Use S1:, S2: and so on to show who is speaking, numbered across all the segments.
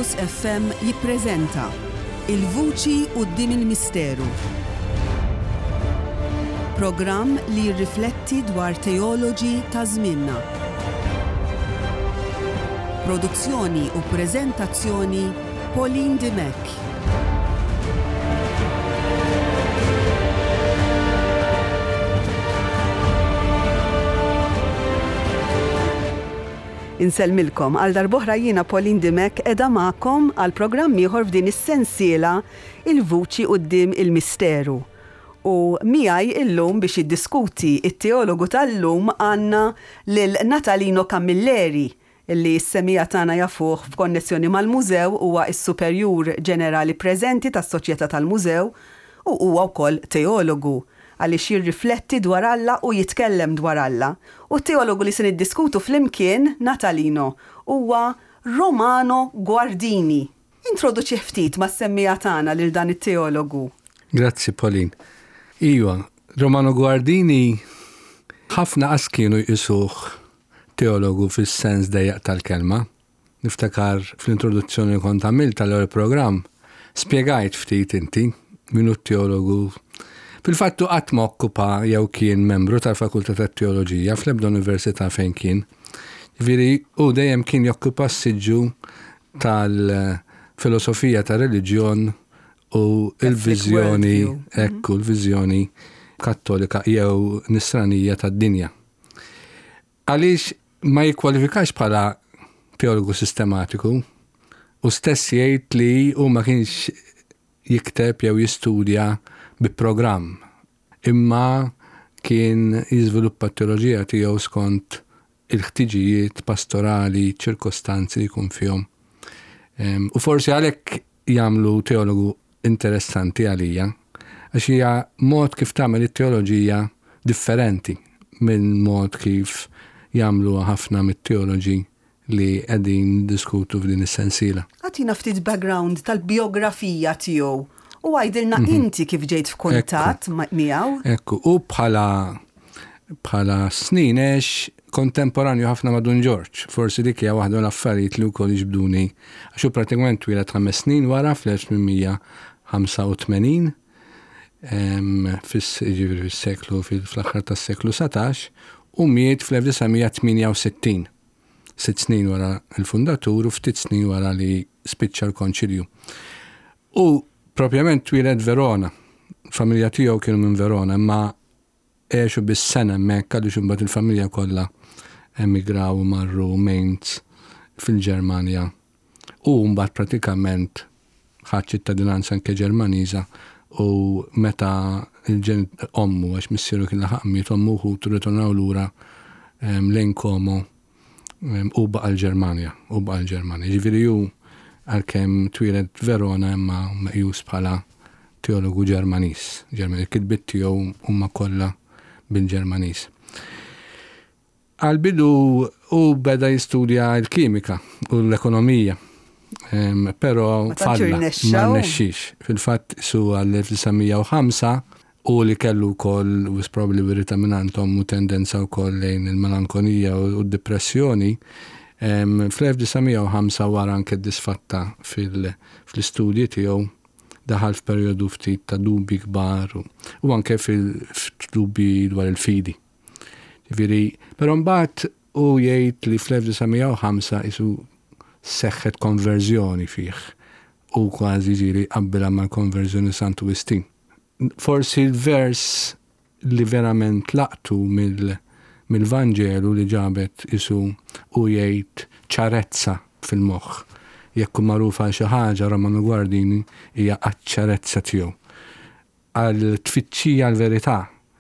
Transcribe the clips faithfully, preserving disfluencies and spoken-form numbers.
S1: Focus F M jippreżenta Il-Vuċi quddiem il-Misteru. Programm li jirrifletti dwar teoloġi ta' żmienna. Produzzjoni u preżentazzjoni Pauline Dimek. Inselmilkom għal darbohra jiena Pauline Dimek edha magħkom għal programm ieħor f'din is-sensiela Il-Vuċi quddiem il-Misteru. U miegħi illum biex jiddiskuti it-teologu tal-lum għandna lil Natalino Camilleri illi s-semija tagħna jafuh f'konnessjoni mal-mużew huwa s-Superjur Ġenerali preżenti tas-Soċjetà tal-Mużew u huwa wkoll teologu għaliex jirrifletti dwar Alla u jitkellem dwar Alla. U t-teologu li se niddiskutu flimkien, Natalino, huwa Romano Guardini. Introduċi ftit ma' s-semmija tagħna lil dan it-teologu.
S2: Grazzi, Pauline. Iwa, Romano Guardini ħafna qas kienu jqisuh teologu fis-sens dejjaq tal-kelma. Niftakar fl-introduzzjoni li kont għamilt tal-ewwel programm, spjegajt ftit inti minu t-teologu. Fil-fattu qatt ma okkupa jew kien membru tal-Fakultà tat-Teoloġija fl-ebda università fejn kien. Ġifieri u dejjem kien jokkupa s-siġġu tal-filosofija tar-reliġjon u l-viżjoni, ekku l-viżjoni kattolika jew nisranija tad-dinja. Għaliex ma jikkwalifikax bħala teologu sistematiku u stess jgħid li hu ma kienx jikteb jew jistudja bi programm, imma kien jiżviluppa t-teoloġija tiegħu skont il-ħtiġijiet pastorali, ċirkostanzi li jkun fihom. Um, u forsi għalhekk jagħmlu teologu interessanti għalija, għax hija mod kif tagħmel it-teoloġija differenti minn mod kif jagħmlu ħafna mit-teoloġi li qegħdin diskutu f'din is-sensiela.
S1: Għatina ftit background tal-biografija tiegħu. U għajdilna mm-hmm. inti kif ġejt f'kuntatt miegħu?
S2: Ekku, u bħala bħala sninex kontemporanju ħafna ma' Don George. Forsi dik hija waħda l-affarijiet li wkoll jiġbduni. Għax hu pratikament twilet ħames snin wara fl-elf ħamsa u tmenin fis-ġifieri fis-seklu fl-aħħar tas-seklu satax u miet fl-elf tminja u sittin. Sitt snin wara l-fundatur u ftit snin wara li spiċċa l-konċilju. U propjament twilet Verona. Familja tiegħu kienu minn Verona, imma għexu bis-sena hemmhekk għaliex imbagħad il-familja kollha emigraw marru Mainz fil-Ġermanja. U mbagħad pratikament ħadd ċittadinanza anke Ġermaniża u meta il-ġen ommu għax missieru kien laħaq miet ommu hu turritornaw lura lejn Como u baqa' l-Ġermanja, u baqa' l-Ġermanja. Ġifieri hu għalkemm twilet Verona imma meqjus bħala teologu Ġermaniż. Ġermaniż kitbiet tiegħu huma kollha bil-Ġermaniż. Għal-bidu u beda jistudja l-kimika u l-ekonomija. Um, però falla, ma rnexxix. Fil-fatt su għall-elf tisa' u ħamsa u li kellu wkoll was probably verità minantom u tendenza wkoll lejn il-melankolija u d-depressjoni. Um, fl-elf tisa' u ħamsa wara anke disfatta fil-istudji tiegħu daħal f'perjodu ftit ta' dubi kbar u, u anke fil-dubi dwar il-fidi. Ġifieri, però mbagħad u jgħid li fl-elf tisa' u ħamsa isu seħħet konverżjoni fih u kważi ġieli qabbilha mal-konverżjoni Sant Wistin. Forsi l-vers li verament laqtu mill mill-Vanġelu li ġabet isu u jgħid ċarezza fil-moħħ. Jekk magħrufa xi ħaġa Romano Guardini hija ċ-ċarezza tiegħu. Għal tfittxija l-verità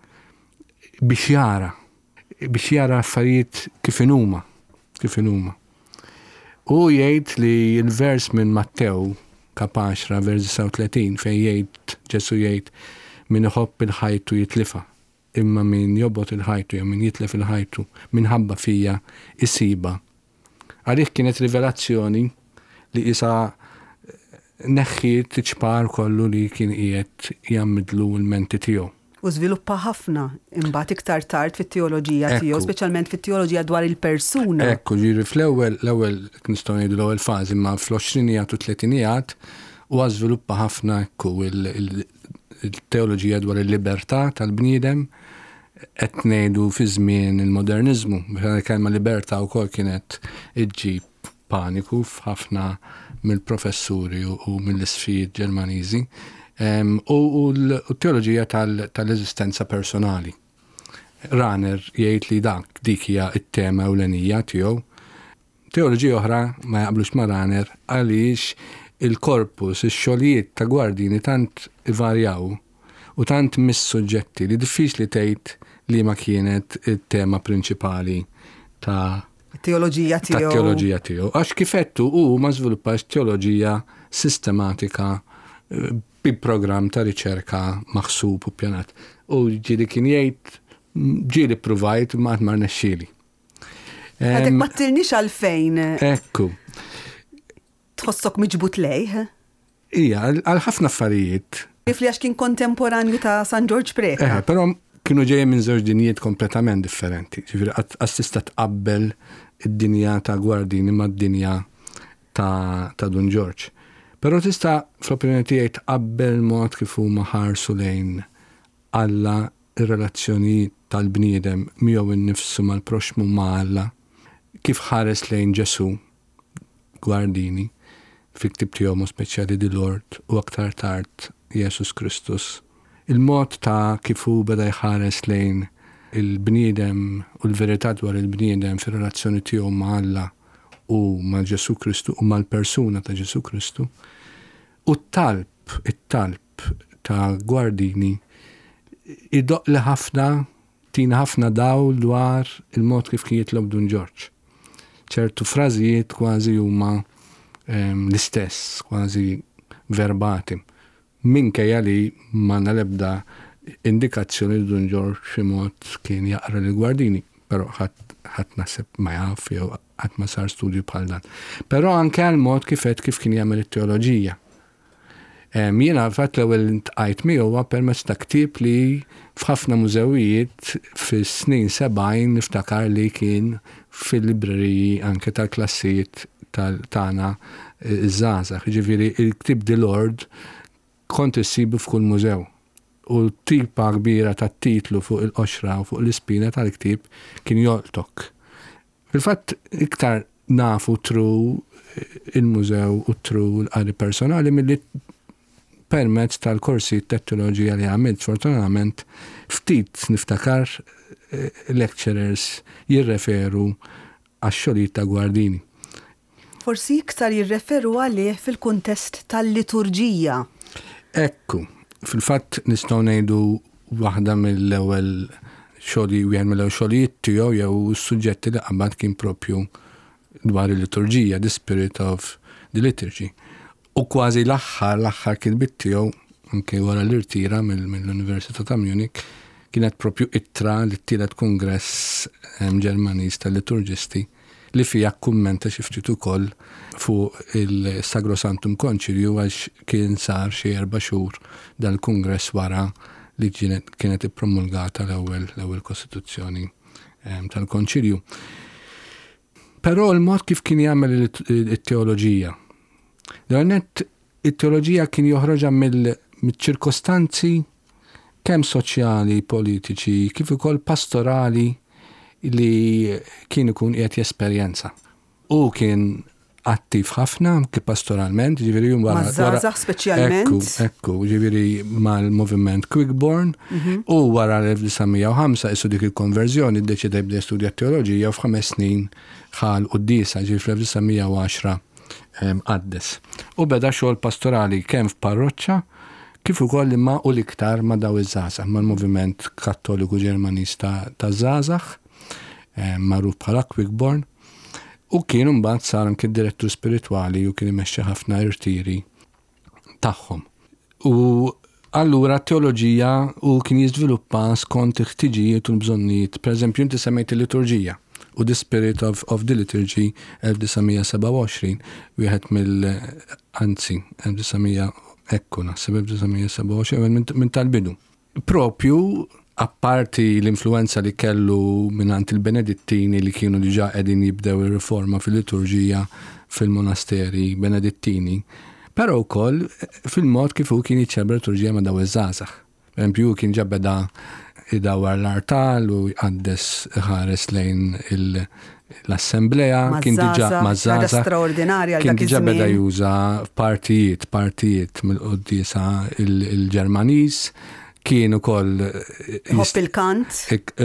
S2: biex jara, biex jara affarijiet kif inhuma, kif inhuma. U jgħid li l-vers minn Mattew kap għaxra vers tisa' u tletin fejn jgħid Ġesu jgħid min iħobb il-ħajtu jitlifa. Imma min jobot il-ħajtu, jew min jitlef il-ħajtu, minħabba fija isiba. Għalih kienet rivelazzjoni li isa neħħiet iċpar kollu li kien qiegħed jammidlu l-menti tiegħu.
S1: U żviluppa ħafna imbagħad iktar tard fit-teoloġija tiegħu, speċjalment fit-teoloġija dwar il-persuna.
S2: Ekku, ġiri fl-ewwel l-ewwel nistgħu ngħidu l-ewwel fażi ma fl-għoxrinijat u tletinijat huwa żviluppa ħafna ekku il-teoloġija dwar il-libertà tal-bniedem qed ngħidu fi żmien il-moderniżmu. Kelma libertà wkoll kienet iġġib paniku f'ħafna mill-professuri u mill-isfijiet Ġermaniżi. Um, u l-teoloġija tal-eżistenza personali. Rahner jgħid li dak dik hija t-tema ewlenija tiegħu. Teoloġija oħra ma jaqblux ma' Rahner għaliex il-korpus, ix-xogħlijiet ta' gwardini tant ivarjaw u tant mis-suġġetti li diffiċli tgħid li ma kienet it-tema prinċipali ta'
S1: teoloġija tiegħu.
S2: Ta' teoloġija tiegħu. Għax kifettu hu ma żviluppax teoloġija sistematika bi program ta' riċerka maħsub u pjanat. U ġili kien jgħid ġili provajt ma' ma' nexxili.
S1: Għadek ma t-tilnix għalfejn.
S2: Ekku.
S1: Tħossok miġbut lejh?
S2: Ija, għal-ħafna affarijiet.
S1: Kif li għax kien kontemporanju ta' San George Preka.
S2: Eh, pero kienu ġejjem minn żewġ dinjiet kompletament differenti. Ġifieri qatt tista' tqabbel id-dinja ta' Gwardini mad-dinja ta' ta' Don George. Pero tista' fl-opinjoni tiegħi tqabbel mod kif huma ħarsu lejn Alla ir-relazzjoni tal-bniedem miegħu innifsu mal-proxmu ma' Alla, kif ħares lejn Ġesu Gwardini fil-ktib tiegħu speċjali di Lord u aktar tard Jesus Kristus. Il-mod ta' kif hu beda jħares lejn il-bniedem u l-verità dwar il-bniedem fir-relazzjoni tiegħu ma' Alla u ma' Ġesu Kristu u mal-persuna ta' Ġesu Kristu. U t-talb, it-talb ta' Gwardini idoq li ħafna, tina ħafna dawl dwar il-mod kif kien jitlob Don George. ċertu frażijiet kważi huma um, l-istess, kważi verbatim. Minkejja li ma nalebda indikazzjoni li Don George xi mod kien jaqra li Gwardini, però ħadd naħseb ma jaf jew qatt ma sar studju bħal dan. Però anke għal mod kifet kif kien jagħmel it-teoloġija. Jiena fatt l-ewwel intqajt miegħu huwa permezz ta' ktieb li f'ħafna mużewijiet fis-snin sebgħin niftakar li kien fil-libreriji anke tal-klassijiet tagħna iż-żgħażagħ. Ġifieri il-ktieb di Lord kont issibu f'kull mużew. U t-tipa kbira tat-titlu fuq il-qoxra u fuq l-ispina tal-ktieb kien joltok. Fil-fatt iktar nafu tru il-mużew u tru l-qari personali milli permezz tal-korsi tat-teoloġija li għamilt, fortunatament ftit niftakar lecturers jirreferu għax-xogħlijiet ta' Gwardini.
S1: Forsi iktar jirreferu għalih fil-kuntest tal-liturġija.
S2: Ekku, fil-fatt nistgħu ngħidu waħda mill-ewwel xogħli wieħed mill-ewwel xogħlijiet tiegħu jew is-suġġetti li qabad kien propju dwar il-liturġija, the spirit of the liturgy. U kważi l-aħħar, l-aħħar kitbit tiegħu anke wara l-irtira mill-Università ta' Munich kienet propju ittra li t-tielet kongress Ġermaniż tal-liturġisti li fija kummenta xi ftit ukoll fuq il-Sacrosanctum Conciliu għax kien sar xi erba' xhur dal-kongress wara li kienet ippromulgata l-ewwel l-ewwel Kostituzzjoni tal-Konċilju. Però l-mod kif kien jagħmel it-teoloġija. L-għannet it-teoloġija kien joħroġa mill-ċirkostanzi kemm soċjali, politiċi, kif ukoll pastorali li kien ikun qiegħed jesperjenza. U kien attiv ħafna kif pastoralment, ġifieri wara
S1: żgħażagħ speċjalment.
S2: Ekku, ekku, ġifieri mal-moviment Quickborn u wara l-elf u ħamsa isu dik il-konverżjoni ddeċida jibda jistudja teoloġija u f'ħames snin ħal qudiesa ġifieri fl-elf u għaxra għaddes. U beda xogħol pastorali kemm f'parroċċa kif ukoll imma u l-iktar ma' daw iż-żgħażagħ mal-moviment Kattoliku Ġermaniż ta' żgħażagħ magħruf bħala Quickborn u kien imbagħad sar anke direttur spiritwali u kien imexxi ħafna irtiri tagħhom. U allura t-teoloġija u kien jiżviluppa skont il-ħtiġijiet u l-bżonnijiet. Pereżempju inti semmejt il-liturġija u the spirit of, of the liturgy elf u seba' għoxrin wieħed mill-anzi elf ekku naħseb elf u seba' għoxrin minn tal-bidu. propju apparti l-influenza li kellu minnant il-Benedittini li kienu diġa qegħdin jibdew ir-riforma fil-liturġija fil-monasteri Benedittini, però wkoll fil-mod kif hu kien jiċċelebra liturġija ma' daw iż-żgħażagħ. Pereempju kien ġabbeda idawwar l-artal u jqaddes ħares lejn l-assembleja, kien diġa
S1: mażżażagħ,
S2: kien diġa beda juża partijiet, partijiet mill-Qudiesa il-Ġermaniż, kienu koll
S1: Hopp il-kant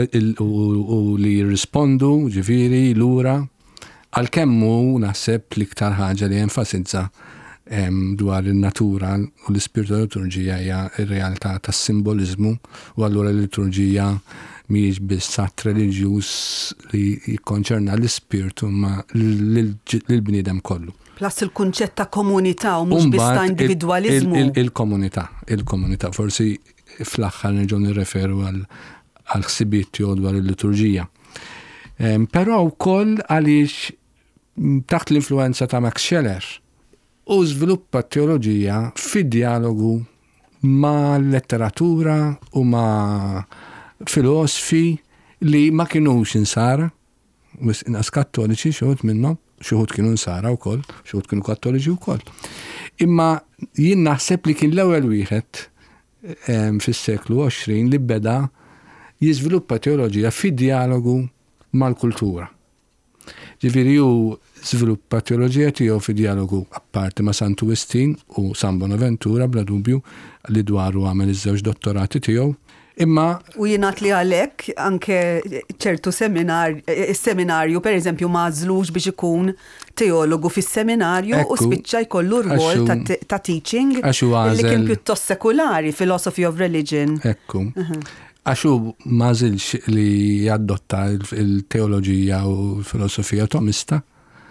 S2: u li jirrispondu ġifiri lura għal-kemmu naħseb l-iktar ħaġa li enfasizza dwar il-natura u l-ispirtu tal-liturġija hija r-realtà tas-simbolizmu u allura l-liturġija mhijiex biss att reliġjuż li jikkonċerna l-ispirtu ma lill-bniedem kollu.
S1: Plus il-kunċett ta' komunità u mhux biss ta' individwaliżmu.
S2: Il-komunità, il-komunità forsi fl-axħar nerġgħu nirreferu għal ħsibiet tiegħu dwar il-liturġija. Però wkoll għaliex taħt l-influenza ta' Max Scheler u żviluppa t-teoloġija fid-dialogu ma' letteratura u ma' filosofi li ma kienux insara, wis inqas kattoliċi xogħod minnhom, xogħod kienu insara wkoll, xogħod kienu kattoliċi wkoll. Imma jien naħseb li kien l-ewwel wieħed fis-seklu għoxrin li beda jiżviluppa teoloġija fid-dialogu mal-kultura. Ġifieri hu żviluppa teoloġija tiegħu fid-dialogu apparti ma' Sant'Ugustin u San Bonaventura bla dubju li dwaru għamel iż-żewġ dottorati tiegħu. Imma
S1: u jingħad li għalhekk anke ċertu seminar is-seminarju pereżempju mażlux biex ikun teologu fis-seminarju u spiċċa jkollu rwol ta' teaching li kien pjuttost sekulari, philosophy of religion.
S2: Ekku. Għaxu mażilx li jaddotta il-teoloġija u l-filosofija tomista,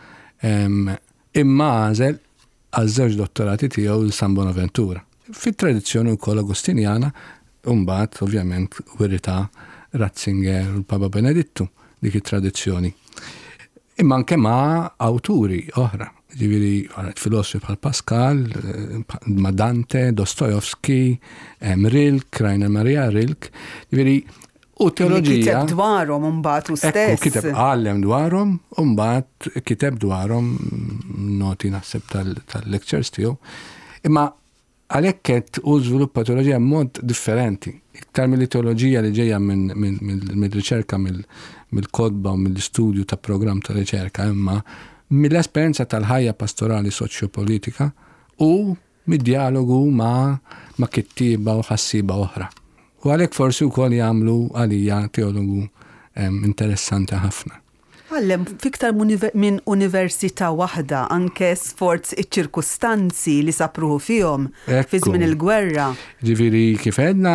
S2: imma għażel għaż-żewġ dottorati tiegħu San Bonaventura. Fit-tradizzjoni wkoll Agustinjana Umbat, ovvjament, wirita Ratzinger u l-Papa Benedittu, dik it-tradizzjoni. Imma anke ma' awturi oħra, ġifieri filosofi bħal Pascal, ma' Dante, Dostojevski, Rilke, Rainer Maria Rilke, ġifieri u teoloġija.
S1: Kiteb dwarhom imbagħad u stess.
S2: Ekku kiteb għallem dwarhom, u mbagħad kiteb dwarhom noti naħseb tal-lectures tiegħu. Imma għalhekk qed u żviluppa teoloġija mod differenti. Iktar mill-teoloġija li ġejja mill-riċerka mill-kodba u mill-istudju ta' programm ta' riċerka, imma mill-esperjenza tal-ħajja pastorali soċjopolitika u mid-dialogu ma' ma' kittiba u ħassiba oħra. U għalhekk forsi wkoll jagħmlu għalija teologu interessanti ħafna.
S1: Għallem, fiktar minn università waħda, anke sforz iċ-ċirkustanzi li sapruħu fihom fi żmien il-gwerra.
S2: Ġifieri kif għedna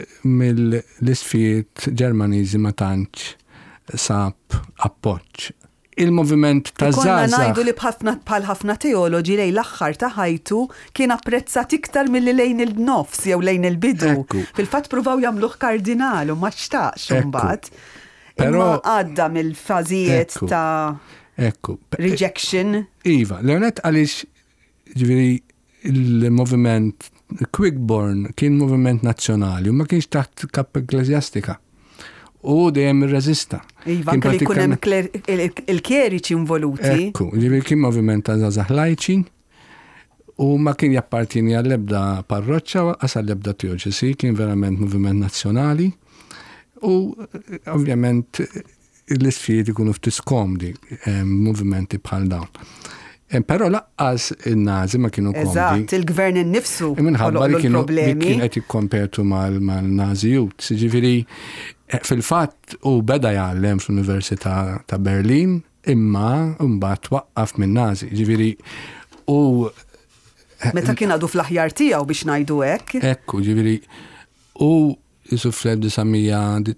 S2: mill-isfijiet Ġermaniżi ma tantx sab appoġġ. Il-moviment ta' żgħażagħ.
S1: Konna ngħidu li bħal ħafna teoloġi lejn l-aħħar ta' ħajtu kien apprezzat iktar milli lejn il-nofs jew lejn il-bidu. Fil-fatt pruvaw jagħmluh kardinal u ma xtaqx imbagħad. Però għadda mill-fażijiet ta'
S2: ekku
S1: rejection.
S2: Iva, Leonet għaliex ġifieri il-moviment Quickborn kien moviment nazzjonali u ma kienx taħt kapp ekklesjastika. U dejjem irreżista.
S1: Iva, kelli jkun hemm il-kjeriċi involuti.
S2: Ekku, ġifieri kien moviment ta' żgħażagħ lajċi u ma kien jappartini għall-ebda parroċċa għas għall-ebda teoċesi, kien verament moviment nazzjonali. U ovvjament l-isfijiet ikunu ftit skomdi, movimenti bħal dawn. Però laqqas in-Nazi ma kienu komdi.
S1: Eżatt, il-gvern innifsu
S2: minħabba li kienu kien qed jikkompetu mal-Nazi Youth. Ġifieri fil-fatt u beda jgħallem fl-Università ta' Berlin imma mbagħad waqqaf min-Nazi. Ġifieri u
S1: meta kien għadu fl-aħjar tiegħu biex ngħidu hekk.
S2: Ekku, ġifieri u jisu fl-1933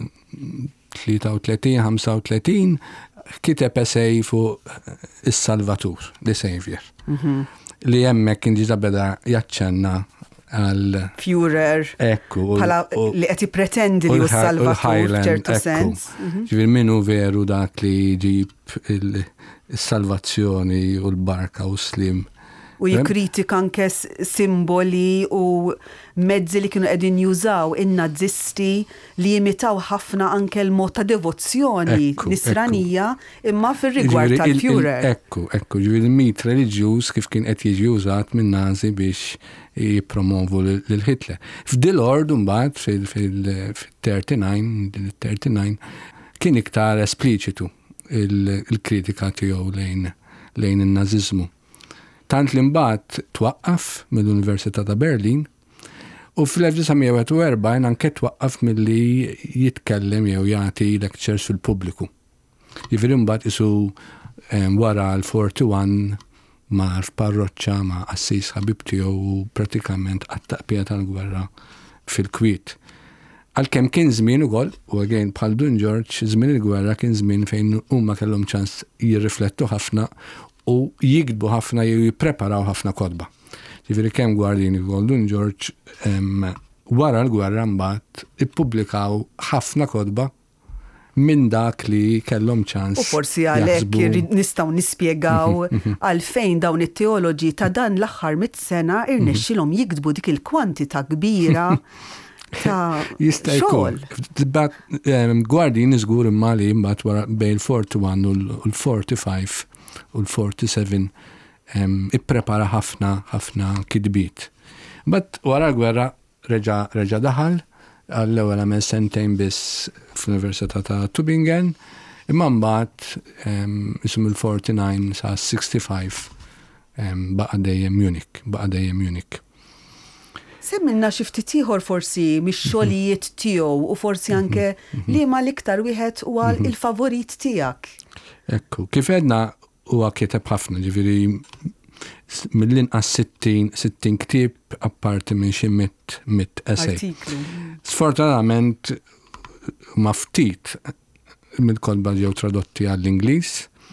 S2: ħamsa u tletin kiteb essej fuq is-Salvatur, the Savior. Li hemmhekk kien ġiġa beda jaċċenna għal
S1: Führer
S2: ekku
S1: li qed jippretendi li hu s-Salvatur f'ċertu sens.
S2: Ġifier minnu veru dak li jġib is-salvazzjoni u l-barka u slim
S1: U jikkritika anke simboli u mezzi li kienu qegħdin jużaw in-Nazisti li jimitaw ħafna anke l-mod ta' devozzjoni nisranija imma fir-rigward tal-Führer.
S2: Ekku, ekku, ġifieri il-mit reliġjuż kif kien qed jiġi użat min-Nazi biex jippromovu lil Hitler. F'dil ord mbagħad fil-thirty-nine kien iktar espliċitu il-kritika tiegħu lejn lejn in-Naziżmu. Tant li mbagħad twaqqaf mill-Università ta' Berlin u fl-nineteen anke twaqqaf milli jitkellem jew jagħti lectures fil-pubbliku. Jiġifieri mbagħad isu wara l-forty-one mar f'parroċċa ma' Assis ħabib tiegħu pratikament għat-taqbija tal-gwerra fil-Kwiet. Għalkemm kien żmien ukoll, u again bħal Dun George, żmien il-gwerra kien żmien fejn huma kellhom ċans jirriflettu ħafna u jikdbu ħafna jew jippreparaw ħafna kodba. Ġifieri kemm Guardini u Dun George wara l-gwerra mbagħad ippubblikaw ħafna kodba minn dak li kellhom ċans.
S1: U forsi għalhekk nistgħu nispjegaw għalfejn dawn it-teoloġi ta' dan l-aħħar mit-sena irnexxilhom jikdbu dik il-kwantità kbira ta' xogħol.
S2: Guardini żgur imma li mbagħad wara bejn il-forty-one u l-forty-five u l-forty-seven ipprepara ħafna ħafna kidbiet. But wara l-gwerra reġa' daħal għall-ewwel għamel sentejn biss fl-Università ta' Tübingen, imma mbagħad isum il-forty-nine sa' sixty-five baqa' dejjem Munich, baqa' dejjem Munich.
S1: Semminna xi ftit ieħor forsi mix-xogħlijiet tiegħu u forsi anke liema l-iktar wieħed huwa il-favorit tiegħek.
S2: Ekku, kif għedna huwa kiteb ħafna, ġifieri mill-inqas sittin ktieb apparti minn xi mit essay. Sfortunatament ma ftit mill-kodba ġew tradotti għall-Ingliż,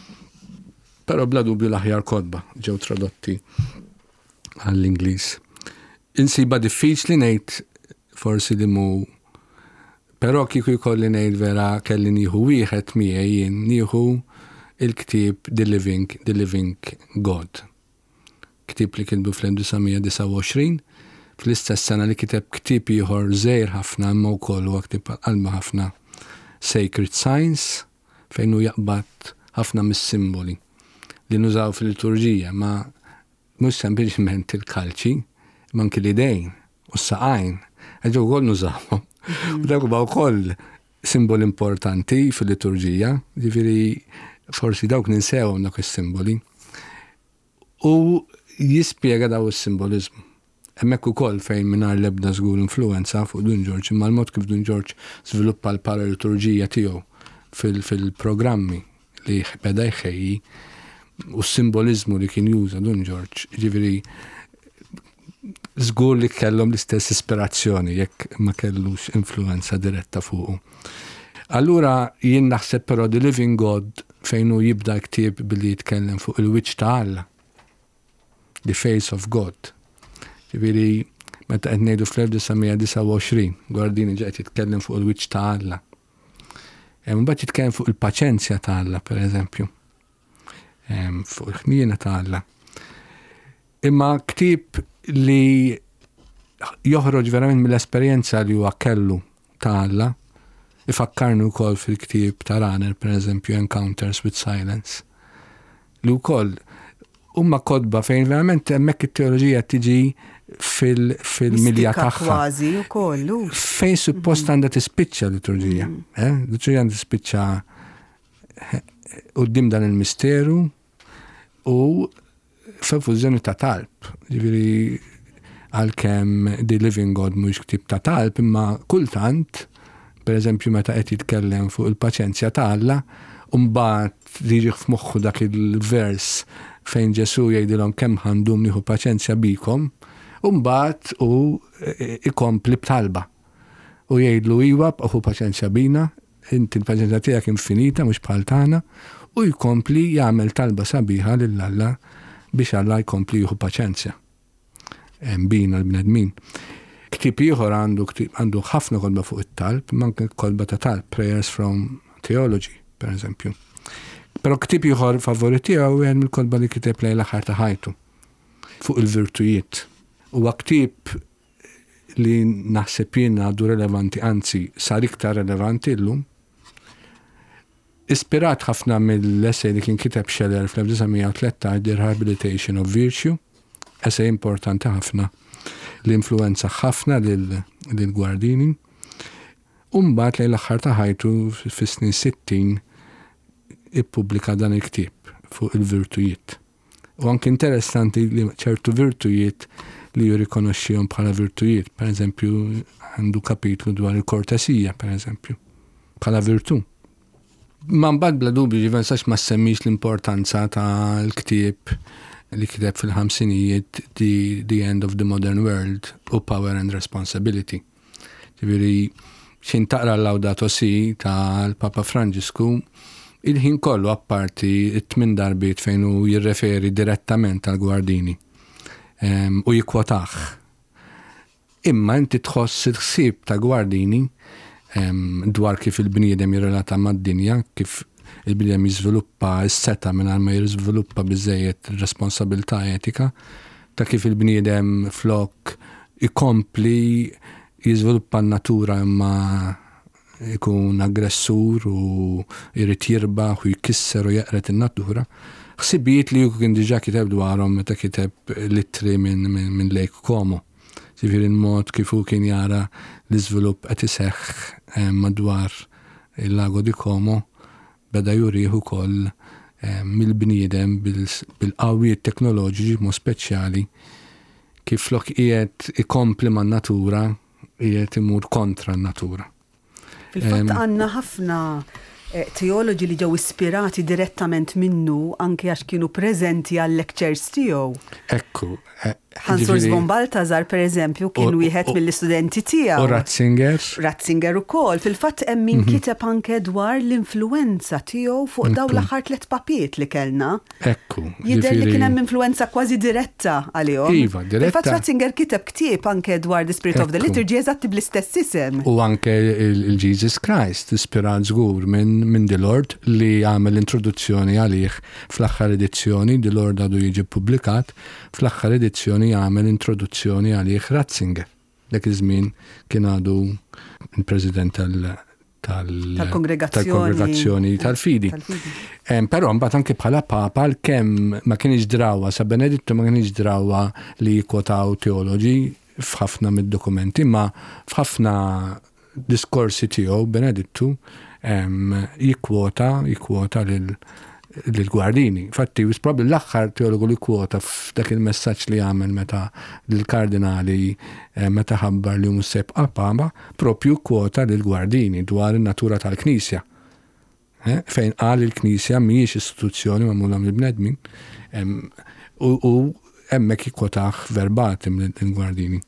S2: però bla dubju l-aħjar kodba ġew tradotti għall-Ingliż. Insiba diffiċli ngħid forsi li mu, però kieku jkolli ngħid vera kelli nieħu wieħed miegħi jien nieħu il-ktieb The Living, The Living God. Ktieb li kitbu fl-nineteen twenty-nine, fl-istess sena li kiteb ktieb ieħor żgħir ħafna imma wkoll huwa ktieb qalba ħafna Sacred Science, fejn hu jaqbad ħafna mis-simboli li nużaw fil-liturġija, ma mhux sempliċement il-kalċi, ma anke l-idejn u s-saqajn, ħeġu wkoll nużawhom. U dak huwa wkoll simbol importanti fil-liturġija, ġifieri forsi dawk ninsewhom dak is-simboli. U jispjega daw is-simbolizmu. Hemmhekk ukoll fejn mingħajr l-ebda żgur influenza fuq Dun George, imma l-mod kif Dun George żviluppa l-paraliturġija tiegħu fil-programmi li beda jħejji u s-simbolizmu li kien juża Dun George, ġifieri żgur li kellhom l-istess ispirazzjoni jekk ma kellux influenza diretta fuqu. Allura jien naħseb però The Living God fejn hu jibda ktieb billi jitkellem fuq il-wiċċ ta' Alla. The Face of God. Ġifieri meta qed ngħidu fl-nineteen twenty-nine, Guardini ġa qed jitkellem fuq il-wiċċ ta' Alla. Hemm mbagħad jitkellem fuq il-paċenzja ta' Alla, pereżempju. Fuq il-ħniena ta' Alla. Imma ktieb li joħroġ verament mill-esperjenza li huwa kellu ta' Alla, ifakkarnu wkoll fil-ktieb ta' Rahner, pereżempju Encounters with Silence. Li wkoll huma kodba fejn verament hemmhekk it-teoloġija tiġi fil-milja tagħha.
S1: Kważi wkoll.
S2: Fejn suppost għandha tispiċċa l-liturġija. L-liturġija għandha tispiċċa quddiem dan il-misteru u f'fużjoni ta' talb. Ġifieri għalkemm The Living God mhux ktieb ta' talb, imma kultant, pereżempju meta qed jitkellem fuq il-paċenzja ta' Alla, u mbagħad jiġi f'moħħu dak il-vers fejn Ġesu jgħidilhom kemm ħandhom nieħu paċenzja bikom, u mbagħad u ikompli b'talba. U jgħidlu iwa b'ħu paċenzja bina, inti l-paċenzja tiegħek infinita mhux bħal tagħna, u jkompli jagħmel talba sabiħa lil Alla biex Alla jkompli jieħu paċenzja. Bina l-bnedmin. Ktieb ieħor għandu għandu ħafna kolba fuq it-talb, manke kolba ta' talb, Prayers from Theology, per eżempju. Però ktieb ieħor favorit tiegħu wieħed mill-kolba li kiteb lejn l-aħħar ta' ħajtu. fuq il-virtujiet. U ktib li naħseb jiena għadu relevanti, anzi sar iktar relevanti llum. Ispirat ħafna mill-essej li kien kiteb Scheller fl-1913, The Rehabilitation of Virtue, essej importanti ħafna li influenza ħafna lil-Guardini. Umbat li l-aħħar ta' ħajtu fis-snin sittin ippubblika dan il-ktib fuq il-virtujiet. U anke interessanti li ċertu virtujiet li jirrikonoxxihom bħala virtujiet, per eżempju, għandu kapitlu dwar il-kortesija, per eżempju, bħala virtu. Ma mbagħad bla dubju ġiven sax ma semmix l-importanza ta' l-ktieb li kiteb fil-ħamsinijiet the, the End of the Modern World u Power and Responsibility. Ġifieri xin taqra l-Laudato Si tal-Papa Franġisku il-ħin kollu apparti it-tmin darbiet fejn hu jirreferi direttament tal-Guardini. Um, u jikwotaħ. Imma inti tħoss il-ħsieb ta' Guardini um, dwar kif il-bniedem jirrelata mad-dinja, kif il-bniedem jiżviluppa s-seta minn ma jiżviluppa biżejjed responsabilità etika, ta' kif il-bniedem flok ikompli jiżviluppa n-natura imma ikun aggressur u jrid jirbaħ u jkisser u jaqret in-natura. Ħsibijiet li ju kien diġà kiteb dwarhom meta kiteb littri minn min, min Lake Como. Ġifieri l-mod kif hu kien jara l-iżvilupp qed iseħħ eh, madwar il-Lago di Como beda jurih ukoll eh, mill-bniedem bil-qawwiet teknoloġiċi mod speċjali kif flok qiegħed ikompli man-natura qiegħed imur kontra n-natura.
S1: Fil-fatt għandna ħafna teologi li ġew ispirati direttament minnu anke għax kienu preżenti għal lectures tiegħu.
S2: Ekku.
S1: Hans Urs von Balthasar per eżempju kien wieħed mill-istudenti tiegħu.
S2: U Ratzinger.
S1: Ratzinger ukoll. Fil-fatt hemm min kiteb anke dwar l-influenza tiegħu fuq dawn l-aħħar tliet papiet li kellna.
S2: Ekku.
S1: Jidher li kien hemm influenza kważi diretta għalihom.
S2: Iva, diretta.
S1: Fil-fatt Ratzinger kiteb ktieb anke dwar The Spirit of the Liturgy eżatt bl-istess isem.
S2: U anke il-Jesus Christ ispirat żgur minn minn The Lord li għamel introduzzjoni għalih fl-aħħar edizzjoni, The Lord għadu jiġi publikat, fl-aħħar edizzjoni għamel introduzzjoni għalih Ratzinger. Dak iż-żmien kien għadu il-President tal-Kongregazzjoni tal-Fidi. Però mbagħad anke bħala Papa kemm ma kienx drawwa sa Benedittu ma kienx drawwa li jikwotaw teoloġi f'ħafna mid-dokumenti, ma f'ħafna diskorsi tiegħu Benedittu Um, jikwota, jikwota lil-Guardini. Fatti, was probably l-axħar teologu li kwota f'dak il-messaġġ li għamel meta l-kardinali meta ħabbar li musseb Papa, propju kwota lil-Guardini dwar in-natura tal-Knisja. Eh? Fejn qal il-Knisja mhijiex istituzzjoni magħmula mill-bnedmin um, u, u hemmhekk jikwotaħ verbatim lil-Guardini.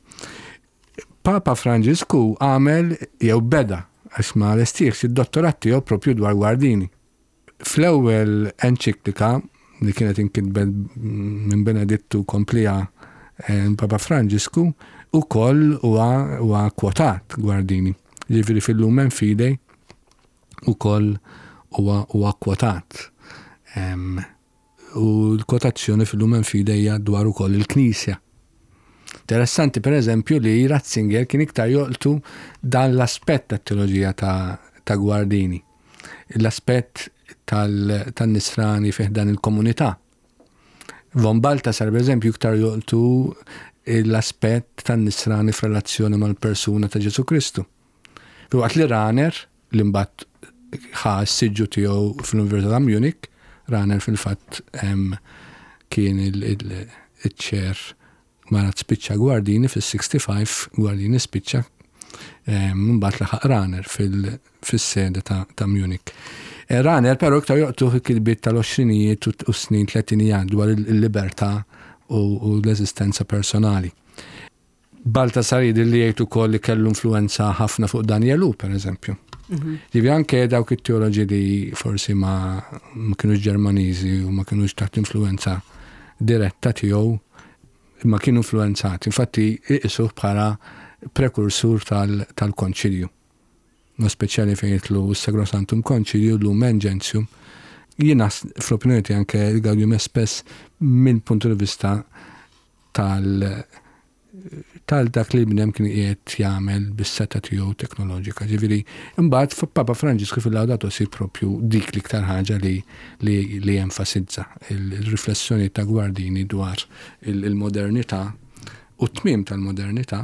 S2: Papa Franġisku għamel jew beda għax ma l-estiħx il-dottorat tiegħu propju dwar Guardini. Fl-ewwel enċiklika li kienet inkitbet minn Benedittu komplija Papa Franġisku ukoll huwa kwotat Guardini. Ġifieri fil-Lumen Fidei ukoll huwa kwotat. Um, u l-kwotazzjoni fil-Lumen Fidei hija dwar ukoll il-Knisja. Interessanti per eżempju li Ratzinger kien iktar joqtu dan l-aspett tat-teoloġija ta', ta Guardini. L-aspett tal-nisrani fih dan il-komunità. Von Balthasar per eżempju iktar joqtu l-aspett tan-nisrani f'relazzjoni mal-persuna ta' Ġesu Kristu. Waqt li Rahner li mbagħad ħa s-siġġu tiegħu fl-Università ta' Munich, Rahner fil-fatt kien il-ċer Marat spiċċa Guardini fil-sixty-five, Guardini spiċċa mbagħad laħaq Rahner fis-sede ta' Munich. Rahner però iktar joqtu il-kitbiet tal-għoxrinijiet u snin tletinijat dwar il-libertà u l-eżistenza personali. Balthasar jidher li jgħid ukoll li kellu influenza ħafna fuq Danielu, per eżempju. Ġivi anke dawk it-teoloġi li forsi ma kienux Ġermaniżi u ma kienux taħt influenza diretta tiegħu ma kienu influenzati. Infatti iqisuh bħala prekursur tal-konċilju. No speċjali fejn jitlu s-Sacrosanctum Konċilju, Lumen Gentium. Jiena fl-opinjoni anke Gaudium et Spes minn puntu di vista tal tal dak li bnem kien qiegħed jagħmel bis-seta tiegħu teknoloġika. Ġifieri imbagħad Papa Franġisku fil-Laudato Si propju dik l-iktar ħaġa li li li enfasizza il-riflessjoni ta' Guardini dwar il-modernità u t-tmiem tal-modernità.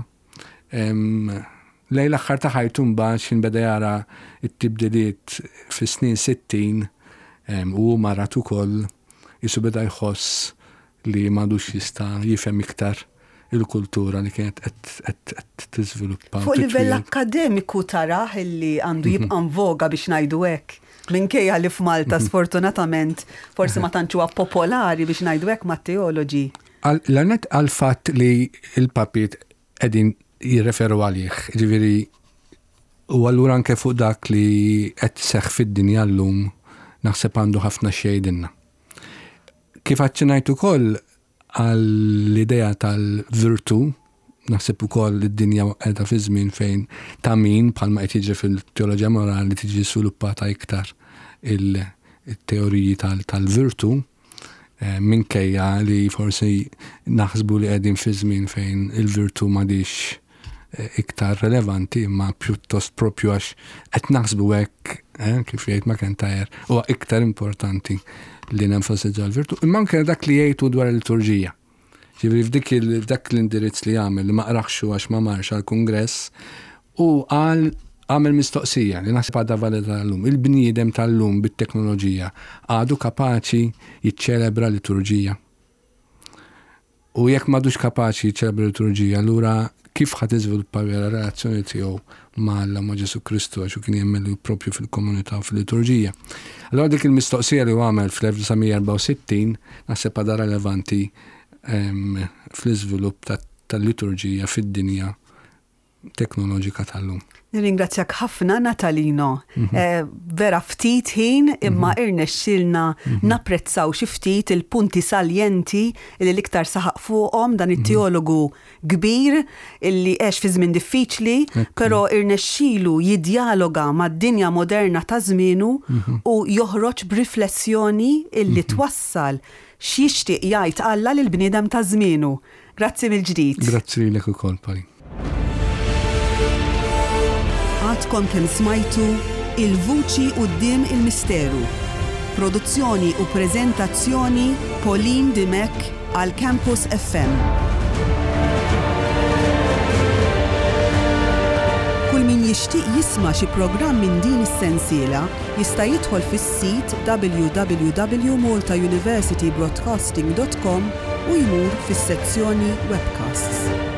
S2: Lej l-aħħar ta' ħajtu mbagħad x'inbeda jara t-tibdiliet fis-snin sittin u marat ukoll jisu beda jħoss li m'għadux jista' jifhem iktar il-kultura li kienet qed tiżviluppa.
S1: Fuq livell akkademiku taraħ illi għandu jibqa' voga biex ngħidu hekk. Minkejja li f'Malta sfortunatament forsi ma tantx huwa popolari biex ngħidu hekk mat-teoloġi.
S2: L-għanet għal-fatt li il-papit qegħdin jirreferu għalih, ġifieri u allura anke fuq dak li qed seħħ fid-dinja llum naħseb għandu ħafna xejdinna. Kif aċċenajt ukoll għall-idea tal-virtu, naħseb ukoll id-dinja qiegħda fi żmien fejn ta' min bħalma qed jiġri fil-teoloġija morali tiġi sviluppata iktar il-teoriji tal-virtu minkejja li forsi naħsbu li qegħdin fi żmien fejn il-virtu m'għadix iktar relevanti imma pjuttost propju għax qed naħsbu hekk kif jgħid McIntyre huwa iktar importanti li nenfasizza l-virtu, imma anke dak li jgħidu dwar il-liturġija. Ġifieri f'dik dak l-indirizz li għamel li ma qraħx għax ma marx għall-Kungress u qal għamel mistoqsija li naħseb għadha valida llum. Il-bniedem tal-lum bit-teknoloġija għadu kapaċi jiċċelebra liturġija. U jekk m'għadux kapaċi jiċċelebra liturġija, allura kif ħad iżviluppa relazzjoni tiegħu mal-Amma Ġesu Kristu għax kien jemmel propju fil-komunità u fil-liturġija. Allora dik il-mistoqsija li għamel fl-1964 naħseb għadha relevanti fl-iżvilupp tal-liturġija fid-dinja teknoloġika tal-lum.
S1: Nirringrazzjak ħafna Natalino. Vera ftit ħin imma irnexxilna napprezzaw xi ftit il-punti saljenti li l-iktar saħaq fuqhom dan it-teologu kbir illi għex fi żmien diffiċli, però irnexxielu jiddialoga mad-dinja moderna ta' żmienu u joħroġ b'riflessjoni illi twassal x'jixtieq jgħid Alla lil bniedem ta' żmienu. Grazzi mill-ġdid.
S2: Grazzi lilek ukoll, Pali.
S1: Għadkom kemm smajtu il-vuċi quddiem il-misteru. Produzzjoni u preżentazzjoni Pauline Dimek għal Campus F M. Kull min jixtieq jisma' xi programm minn din is-sensiela jista' jidħol fis-sit w w w dot malta university broadcasting dot com u jmur fis-sezzjoni Webcasts.